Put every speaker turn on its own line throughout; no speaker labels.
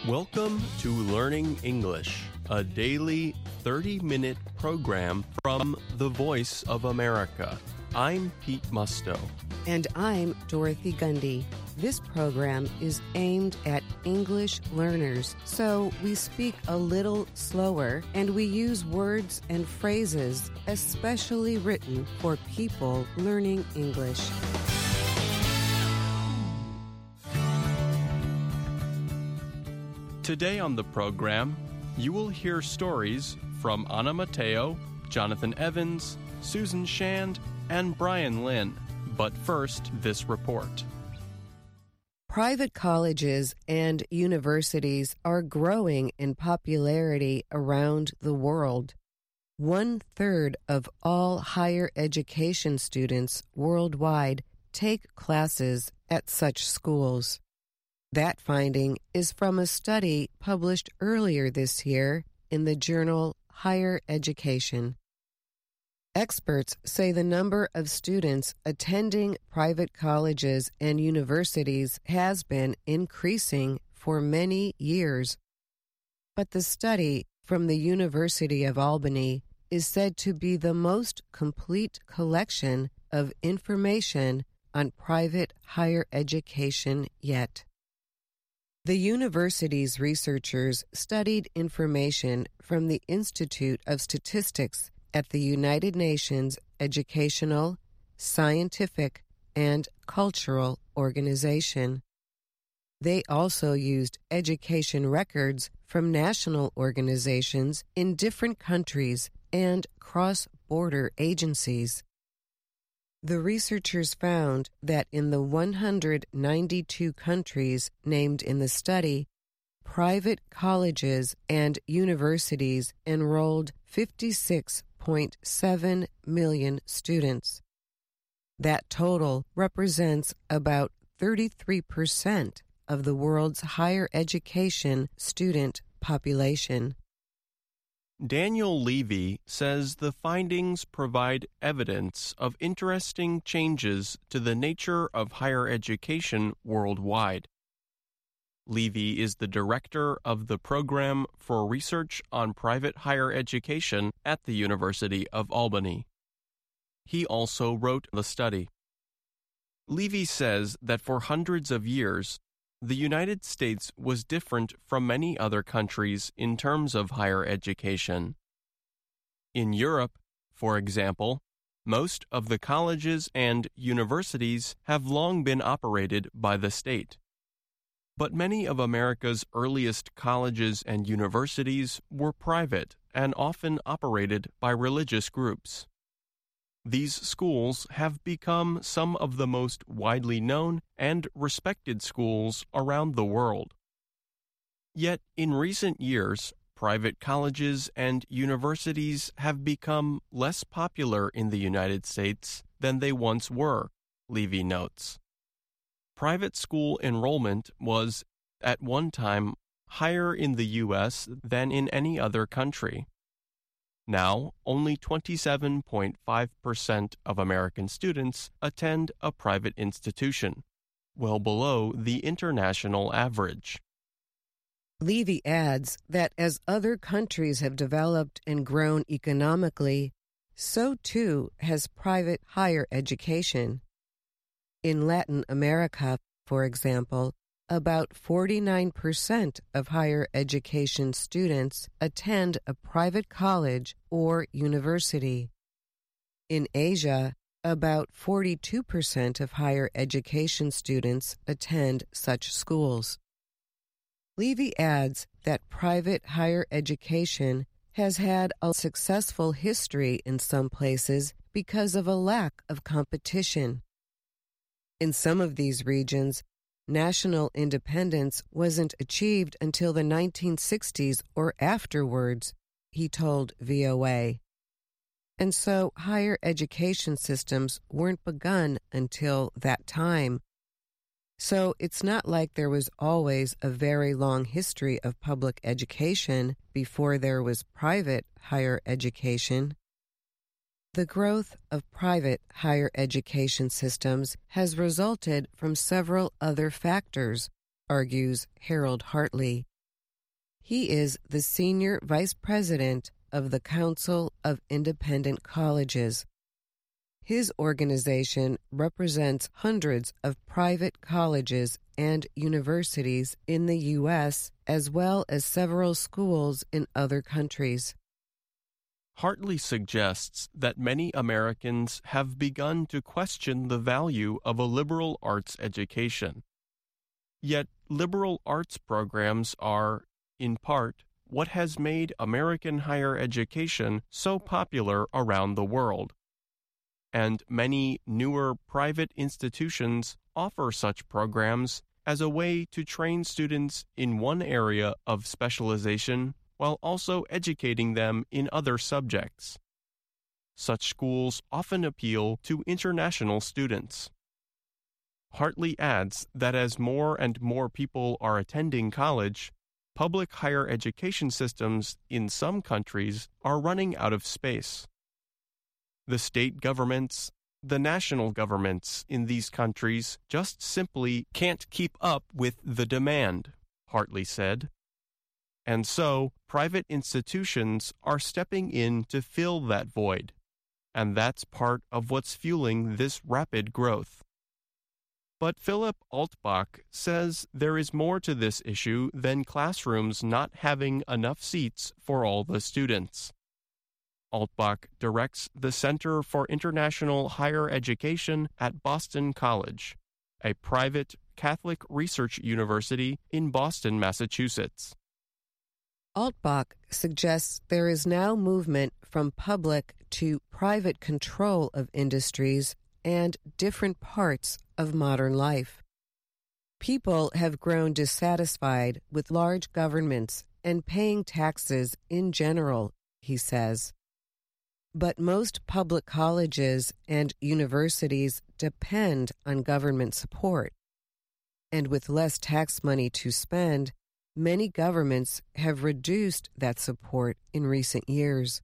Welcome to Learning English, a daily 30-minute program from the Voice of America. I'm Pete Musto.
And I'm Dorothy Gundy. This program is aimed at English learners, so we speak a little slower and we use words and phrases especially written for people learning English.
Today on the program, you will hear stories from Anna Mateo, Jonathan Evans, Susan Shand, and Brian Lynn. But first, this report.
Private colleges and universities are growing in popularity around the world. 1/3 of all higher education students worldwide take classes at such schools. That finding is from a study published earlier this year in the journal Higher Education. Experts say the number of students attending private colleges and universities has been increasing for many years. But the study from the University of Albany is said to be the most complete collection of information on private higher education yet. The university's researchers studied information from the Institute of Statistics at the United Nations Educational, Scientific, and Cultural Organization. They also used education records from national organizations in different countries and cross-border agencies. The researchers found that in the 192 countries named in the study, private colleges and universities enrolled 56.7 million students. That total represents about 33% of the world's higher education student population.
Daniel Levy says the findings provide evidence of interesting changes to the nature of higher education worldwide. Levy is the director of the Program for Research on Private Higher Education at the University of Albany. He also wrote the study. Levy says that for hundreds of years, the United States was different from many other countries in terms of higher education. In Europe, for example, most of the colleges and universities have long been operated by the state. But many of America's earliest colleges and universities were private and often operated by religious groups. These schools have become some of the most widely known and respected schools around the world. Yet, in recent years, private colleges and universities have become less popular in the United States than they once were, Levy notes. Private school enrollment was, at one time, higher in the U.S. than in any other country. Now, only 27.5% of American students attend a private institution, well below the international average.
Levy adds that as other countries have developed and grown economically, so too has private higher education. In Latin America, for example, about 49% of higher education students attend a private college or university. In Asia, about 42% of higher education students attend such schools. Levy adds that private higher education has had a successful history in some places because of a lack of competition. In some of these regions, national independence wasn't achieved until the 1960s or afterwards, he told VOA. And so higher education systems weren't begun until that time. So it's not like there was always a very long history of public education before there was private higher education. The growth of private higher education systems has resulted from several other factors, argues Harold Hartley. He is the Senior Vice President of the Council of Independent Colleges. His organization represents hundreds of private colleges and universities in the U.S., as well as several schools in other countries.
Hartley suggests that many Americans have begun to question the value of a liberal arts education. Yet, liberal arts programs are, in part, what has made American higher education so popular around the world. And many newer private institutions offer such programs as a way to train students in one area of specialization while also educating them in other subjects. Such schools often appeal to international students. Hartley adds that as more and more people are attending college, public higher education systems in some countries are running out of space. The state governments, the national governments in these countries just simply can't keep up with the demand, Hartley said. And so, private institutions are stepping in to fill that void, and that's part of what's fueling this rapid growth. But Philip Altbach says there is more to this issue than classrooms not having enough seats for all the students. Altbach directs the Center for International Higher Education at Boston College, a private Catholic research university in Boston, Massachusetts.
Altbach suggests there is now movement from public to private control of industries and different parts of modern life. People have grown dissatisfied with large governments and paying taxes in general, he says. But most public colleges and universities depend on government support. And with less tax money to spend, many governments have reduced that support in recent years.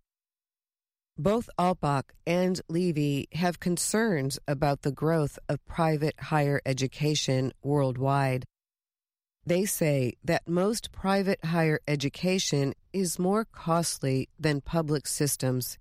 Both Altbach and Levy have concerns about the growth of private higher education worldwide. They say that most private higher education is more costly than public systems.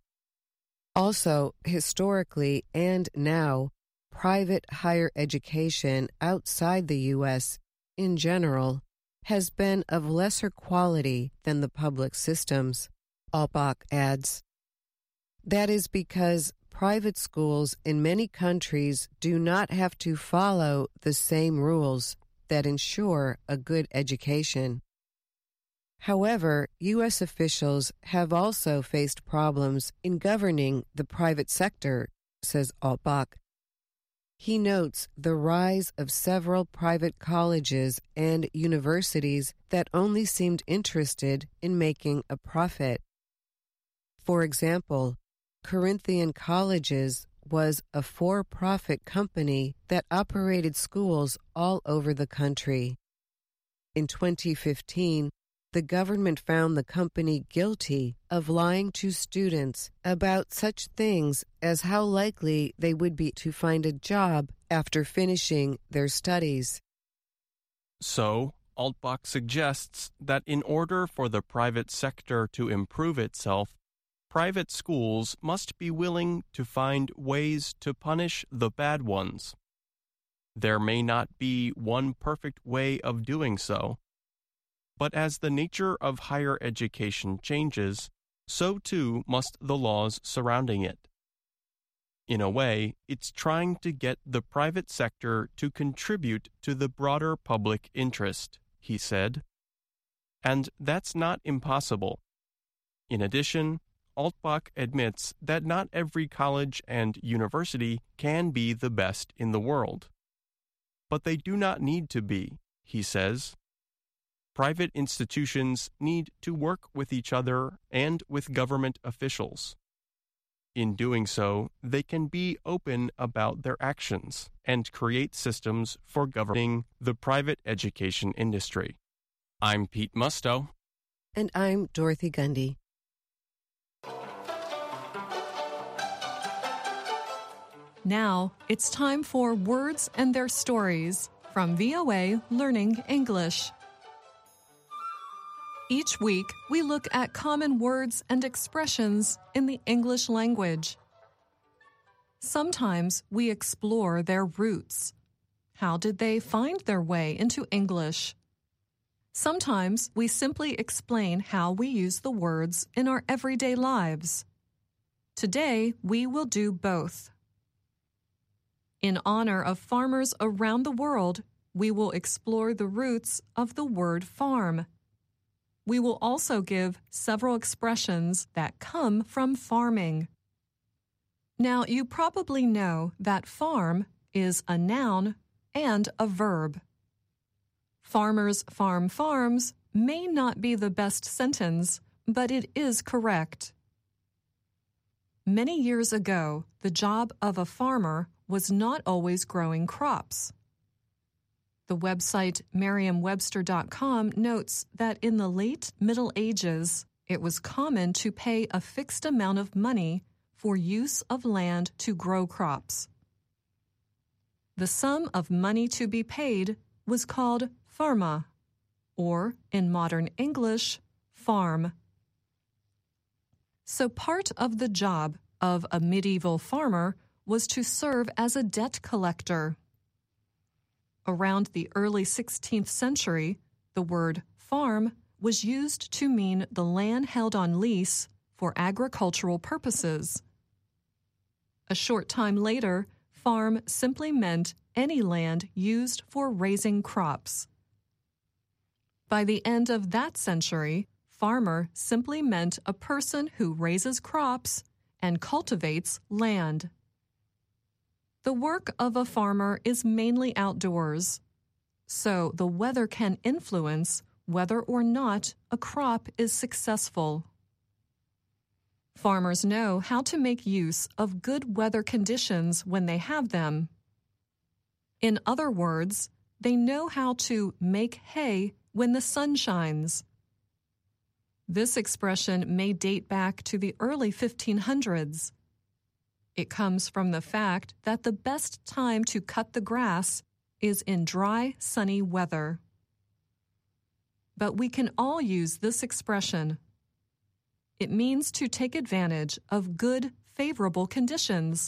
Also, historically and now, private higher education outside the U.S. in general has been of lesser quality than the public systems, Altbach adds. That is because private schools in many countries do not have to follow the same rules that ensure a good education. However, U.S. officials have also faced problems in governing the private sector, says Altbach. He notes the rise of several private colleges and universities that only seemed interested in making a profit. For example, Corinthian Colleges was a for-profit company that operated schools all over the country. In 2015, the government found the company guilty of lying to students about such things as how likely they would be to find a job after finishing their studies.
So, Altbach suggests that in order for the private sector to improve itself, private schools must be willing to find ways to punish the bad ones. There may not be one perfect way of doing so, but as the nature of higher education changes, so too must the laws surrounding it. In a way, it's trying to get the private sector to contribute to the broader public interest, he said. And that's not impossible. In addition, Altbach admits that not every college and university can be the best in the world. But they do not need to be, he says. Private institutions need to work with each other and with government officials. In doing so, they can be open about their actions and create systems for governing the private education industry. I'm Pete Musto.
And I'm Dorothy Gundy.
Now, it's time for Words and Their Stories from VOA Learning English. Each week, we look at common words and expressions in the English language. Sometimes we explore their roots. How did they find their way into English? Sometimes we simply explain how we use the words in our everyday lives. Today, we will do both. In honor of farmers around the world, we will explore the roots of the word farm. We will also give several expressions that come from farming. Now, you probably know that farm is a noun and a verb. Farmers farm farms may not be the best sentence, but it is correct. Many years ago, the job of a farmer was not always growing crops. The website Merriam-Webster.com notes that in the late Middle Ages, it was common to pay a fixed amount of money for use of land to grow crops. The sum of money to be paid was called farma, or in modern English, farm. So part of the job of a medieval farmer was to serve as a debt collector. Around the early 16th century, the word farm was used to mean the land held on lease for agricultural purposes. A short time later, farm simply meant any land used for raising crops. By the end of that century, farmer simply meant a person who raises crops and cultivates land. The work of a farmer is mainly outdoors, so the weather can influence whether or not a crop is successful. Farmers know how to make use of good weather conditions when they have them. In other words, they know how to make hay when the sun shines. This expression may date back to the early 1500s. It comes from the fact that the best time to cut the grass is in dry, sunny weather. But we can all use this expression. It means to take advantage of good, favorable conditions.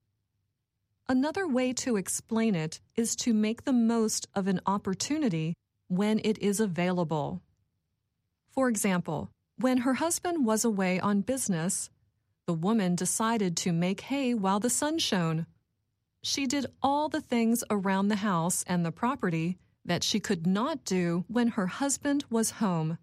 Another way to explain it is to make the most of an opportunity when it is available. For example, when her husband was away on business, the woman decided to make hay while the sun shone. She did all the things around the house and the property that she could not do when her husband was home.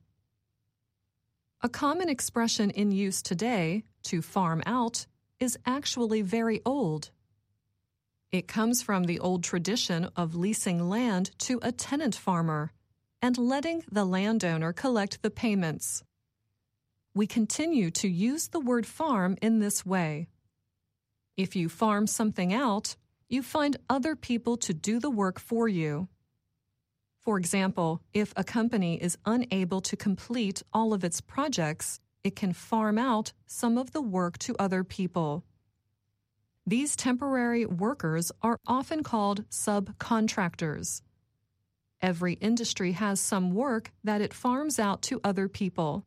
A common expression in use today, to farm out, is actually very old. It comes from the old tradition of leasing land to a tenant farmer and letting the landowner collect the payments. We continue to use the word farm in this way. If you farm something out, you find other people to do the work for you. For example, if a company is unable to complete all of its projects, it can farm out some of the work to other people. These temporary workers are often called subcontractors. Every industry has some work that it farms out to other people.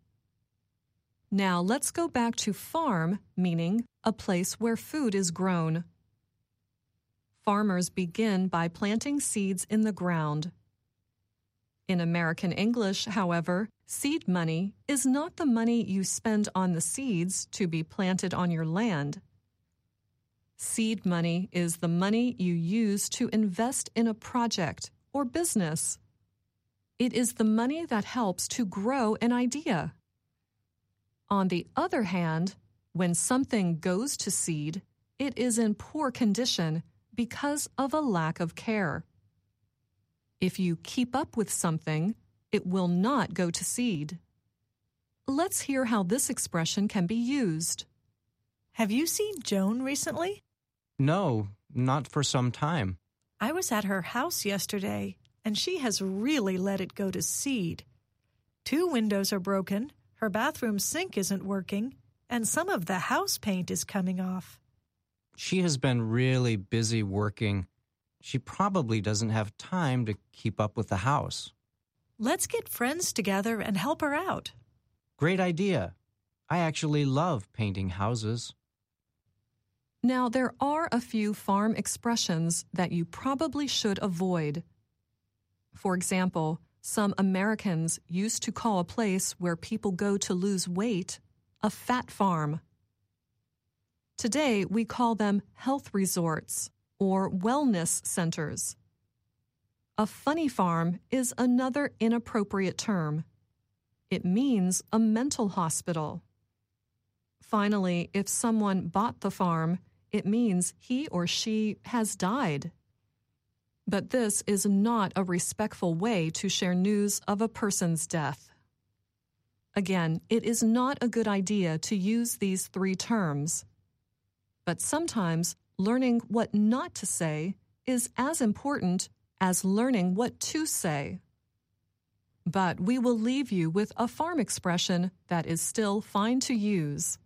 Now let's go back to farm, meaning a place where food is grown. Farmers begin by planting seeds in the ground. In American English, however, seed money is not the money you spend on the seeds to be planted on your land. Seed money is the money you use to invest in a project or business. It is the money that helps to grow an idea. On the other hand, when something goes to seed, it is in poor condition because of a lack of care. If you keep up with something, it will not go to seed. Let's hear how this expression can be used.
Have you seen Joan recently?
No, not for some time.
I was at her house yesterday, and she has really let it go to seed. 2 windows are broken, her bathroom sink isn't working, and some of the house paint is coming off.
She has been really busy working. She probably doesn't have time to keep up with the house.
Let's get friends together and help her out.
Great idea. I actually love painting houses.
Now, there are a few farm expressions that you probably should avoid. For example, some Americans used to call a place where people go to lose weight a fat farm. Today, we call them health resorts or wellness centers. A funny farm is another inappropriate term. It means a mental hospital. Finally, if someone bought the farm, it means he or she has died. But this is not a respectful way to share news of a person's death. Again, it is not a good idea to use these three terms. But sometimes learning what not to say is as important as learning what to say. But we will leave you with a farm expression that is still fine to use.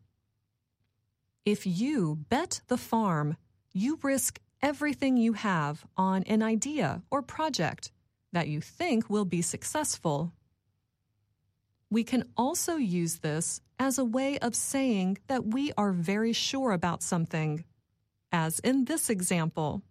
If you bet the farm, you risk everything you have on an idea or project that you think will be successful. We can also use this as a way of saying that we are very sure about something, as in this example.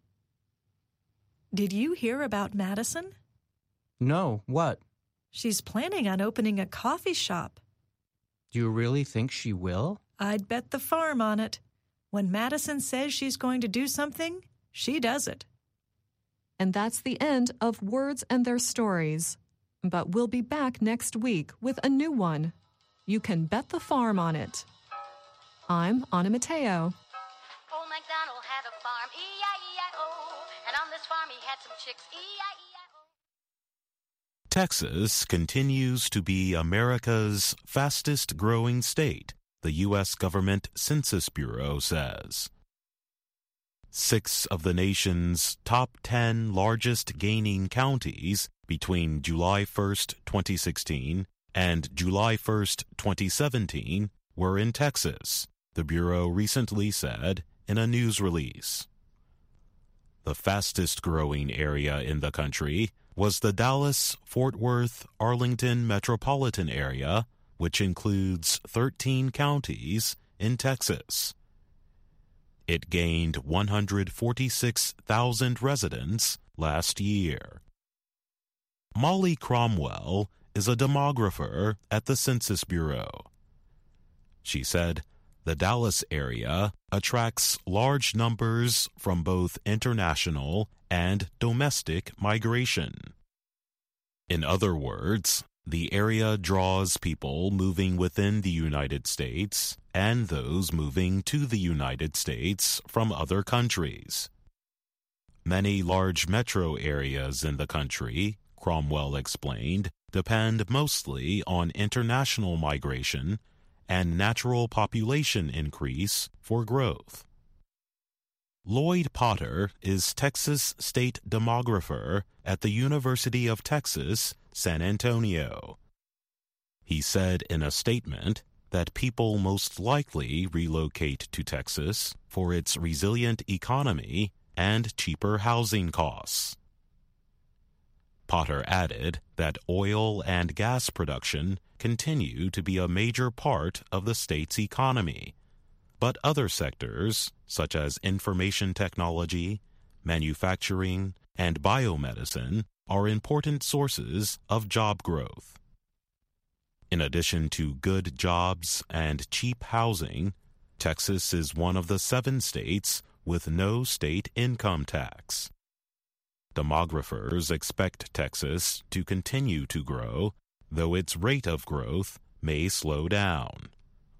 Did you hear about Madison?
No, what?
She's planning on opening a coffee shop.
Do you really think she will?
I'd bet the farm on it. When Madison says she's going to do something, she does it.
And that's the end of Words and Their Stories. But we'll be back next week with a new one. You can bet the farm on it. I'm Anna Mateo.
Old MacDonald had a farm, E-I-E-I-O, and on this farm he had some chicks, E-I-E-I-O.
Texas continues to be America's fastest growing state, the U.S. Government Census Bureau says. 6 of the nation's top 10 largest gaining counties between July 1st, 2016 and July 1st, 2017 were in Texas, the Bureau recently said in a news release. The fastest growing area in the country was the Dallas-Fort Worth-Arlington metropolitan area, which includes 13 counties in Texas. It gained 146,000 residents last year. Molly Cromwell is a demographer at the Census Bureau. She said the Dallas area attracts large numbers from both international and domestic migration. In other words, the area draws people moving within the United States and those moving to the United States from other countries. Many large metro areas in the country, Cromwell explained, depend mostly on international migration and natural population increase for growth. Lloyd Potter is Texas state demographer at the University of Texas, San Antonio. He said in a statement that people most likely relocate to Texas for its resilient economy and cheaper housing costs. Potter added that oil and gas production continue to be a major part of the state's economy, but other sectors, such as information technology, manufacturing, and biomedicine, are important sources of job growth. In addition to good jobs and cheap housing, Texas is one of the 7 states with no state income tax. Demographers expect Texas to continue to grow, though its rate of growth may slow down.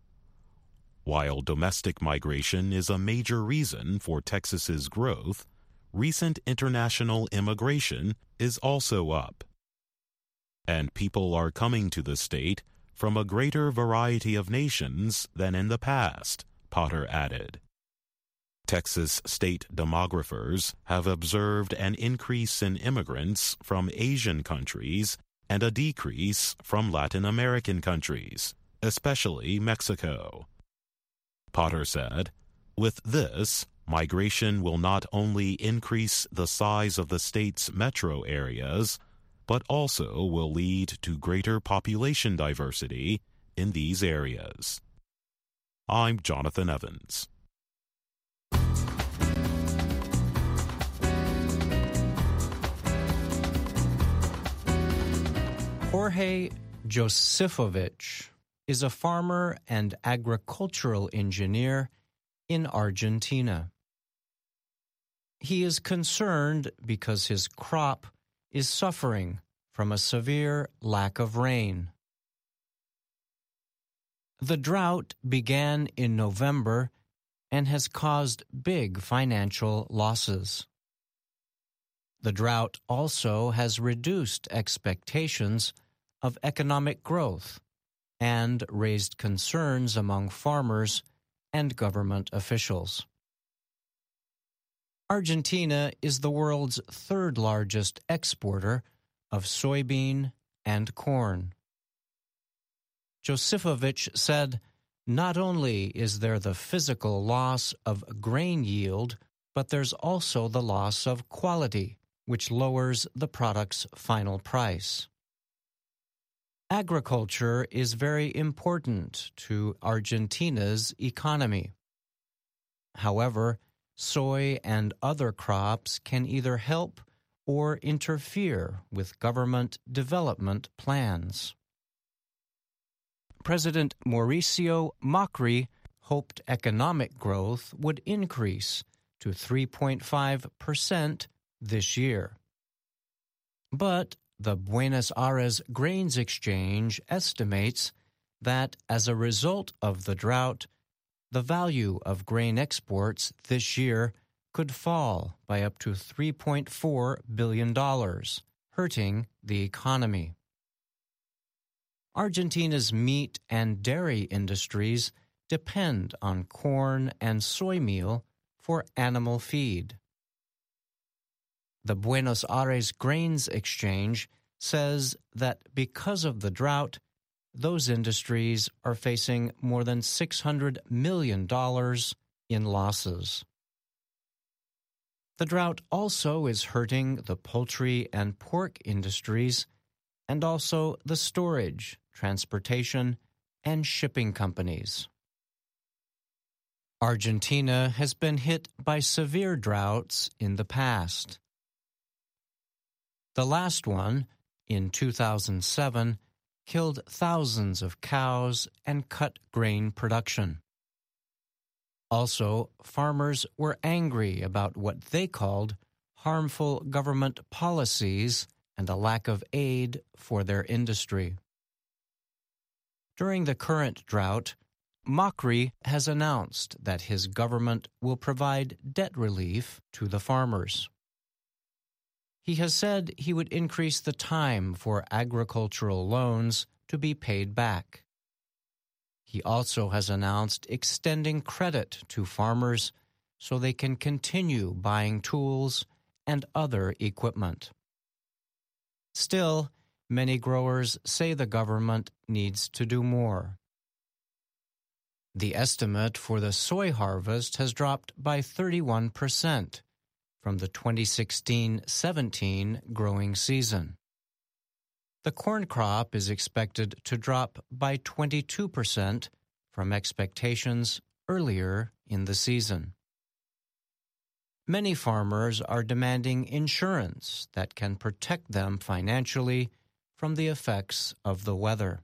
While domestic migration is a major reason for Texas's growth, recent international immigration is also up. And people are coming to the state from a greater variety of nations than in the past, Potter added. Texas state demographers have observed an increase in immigrants from Asian countries and a decrease from Latin American countries, especially Mexico. Potter said, with this, migration will not only increase the size of the state's metro areas, but also will lead to greater population diversity in these areas. I'm Jonathan Evans.
Jorge Josifovich is a farmer and agricultural engineer in Argentina. He is concerned because his crop is suffering from a severe lack of rain. The drought began in November and has caused big financial losses. The drought also has reduced expectations of economic growth and raised concerns among farmers and government officials. Argentina is the world's third largest exporter of soybean and corn. Josifovich said, "Not only is there the physical loss of grain yield, but there's also the loss of quality, which lowers the product's final price." Agriculture is very important to Argentina's economy. However, soy and other crops can either help or interfere with government development plans. President Mauricio Macri hoped economic growth would increase to 3.5% this year. But the Buenos Aires Grains Exchange estimates that as a result of the drought, the value of grain exports this year could fall by up to $3.4 billion, hurting the economy. Argentina's meat and dairy industries depend on corn and soy meal for animal feed. The Buenos Aires Grains Exchange says that because of the drought, those industries are facing more than $600 million in losses. The drought also is hurting the poultry and pork industries and also the storage, transportation, and shipping companies. Argentina has been hit by severe droughts in the past. The last one, in 2007, killed thousands of cows and cut grain production. Also, farmers were angry about what they called harmful government policies and a lack of aid for their industry. During the current drought, Macri has announced that his government will provide debt relief to the farmers. He has said he would increase the time for agricultural loans to be paid back. He also has announced extending credit to farmers so they can continue buying tools and other equipment. Still, many growers say the government needs to do more. The estimate for the soy harvest has dropped by 31% from the 2016-17 growing season. The corn crop is expected to drop by 22% from expectations earlier in the season. Many farmers are demanding insurance that can protect them financially from the effects of the weather.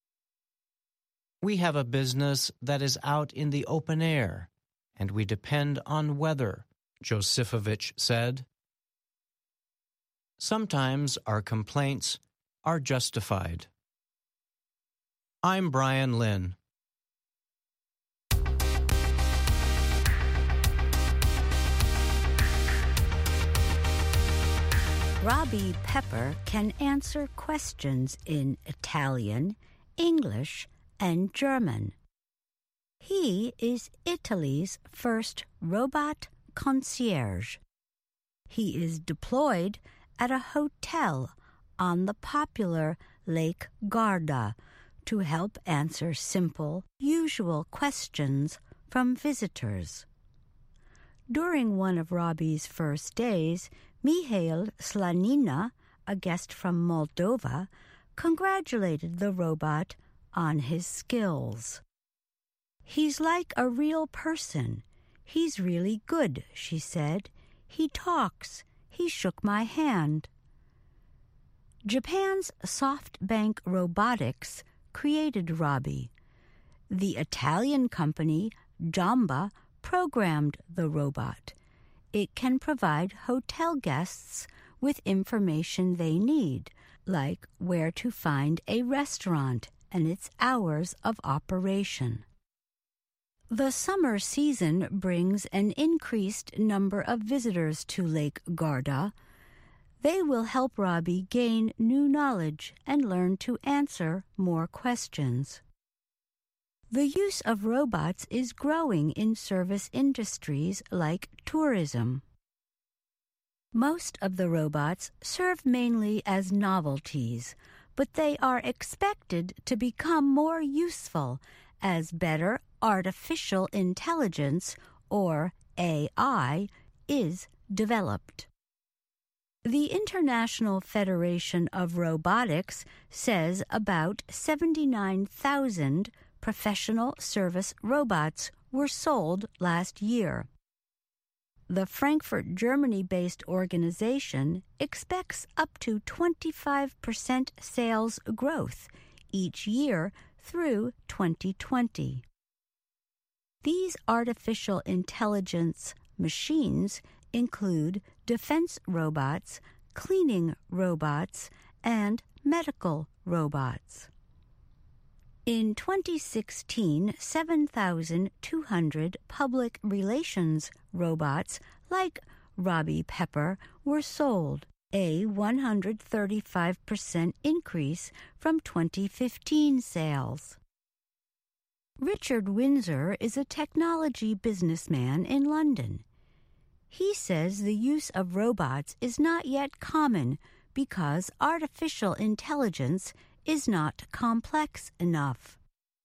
We have a business that is out in the open air, and we depend on weather, Josifovich said. Sometimes our complaints are justified. I'm Brian Lynn.
Robbie Pepper can answer questions in Italian, English, and German. He is Italy's first robot concierge. He is deployed at a hotel on the popular Lake Garda to help answer simple, usual questions from visitors. During one of Robbie's first days, Mihail Slanina, a guest from Moldova, congratulated the robot on his skills. "He's like a real person. He's really good," she said. "He talks. He shook my hand." Japan's SoftBank Robotics created Robbie. The Italian company Jamba programmed the robot. It can provide hotel guests with information they need, like where to find a restaurant and its hours of operation. The summer season brings an increased number of visitors to Lake Garda. They will help Robbie gain new knowledge and learn to answer more questions. The use of robots is growing in service industries like tourism. Most of the robots serve mainly as novelties, but they are expected to become more useful as better artificial intelligence, or AI, is developed. The International Federation of Robotics says about 79,000 professional service robots were sold last year. The Frankfurt, Germany-based organization expects up to 25% sales growth each year through 2020. These artificial intelligence machines include defense robots, cleaning robots, and medical robots. In 2016, 7,200 public relations robots like Robbie Pepper were sold, a 135% increase from 2015 sales. Richard Windsor is a technology businessman in London. He says the use of robots is not yet common because artificial intelligence is not complex enough.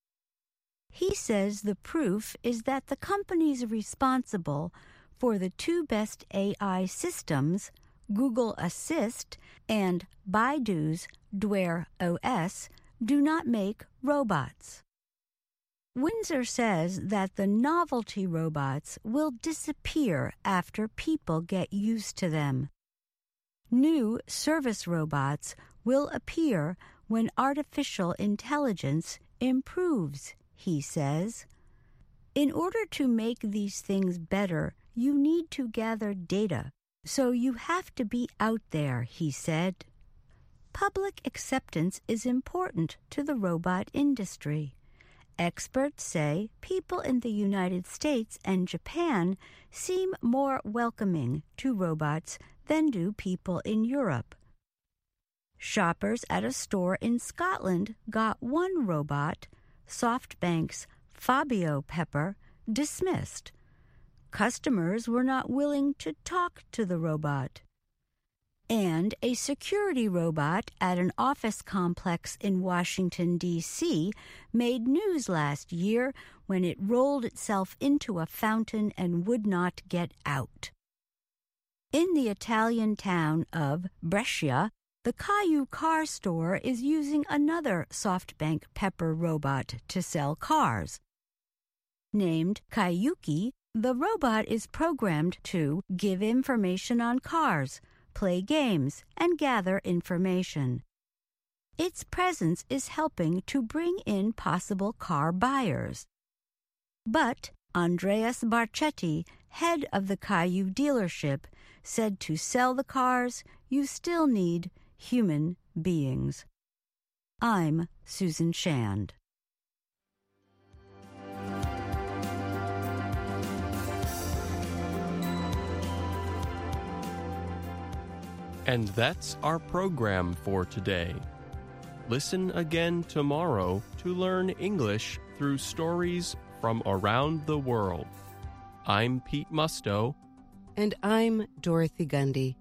He says the proof is that the companies responsible for the two best AI systems, Google Assist and Baidu's Dware OS, do not make robots. Windsor says that the novelty robots will disappear after people get used to them. New service robots will appear when artificial intelligence improves, he says. In order to make these things better, you need to gather data, so you have to be out there, he said. Public acceptance is important to the robot industry. Experts say people in the United States and Japan seem more welcoming to robots than do people in Europe. Shoppers at a store in Scotland got one robot, SoftBank's Fabio Pepper, dismissed. Customers were not willing to talk to the robot. And a security robot at an office complex in Washington, D.C. made news last year when it rolled itself into a fountain and would not get out. In the Italian town of Brescia, the Caillou car store is using another SoftBank Pepper robot to sell cars. Named Kaiyuki, the robot is programmed to give information on cars, play games, and gather information. Its presence is helping to bring in possible car buyers. But Andreas Barchetti, head of the Caillou dealership, said to sell the cars, you still need human beings. I'm Susan Shand.
And that's our program for today. Listen again tomorrow to learn English through stories from around the world. I'm Pete Musto.
And I'm Dorothy Gundy.